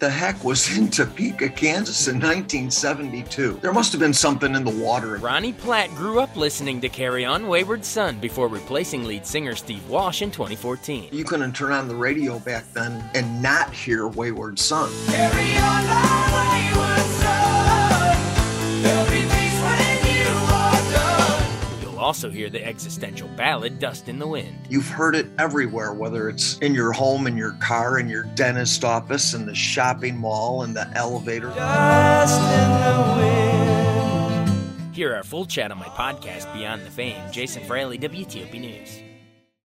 the heck was in Topeka, Kansas in 1972? There must have been something in the water. Ronnie Platt grew up listening to Carry On Wayward Son before replacing lead singer Steve Walsh in 2014. You couldn't turn on the radio back then and not hear Wayward Son. Carry on my wayward son. There'll be peace when you are done. You'll also hear the existential ballad Dust in the Wind. You've heard it everywhere, whether it's in your home, in your car, in your dentist office, in the shopping mall, in the elevator. Dust in the wind. Hear our full chat on my podcast, Beyond the Fame. Jason Fraley, WTOP News.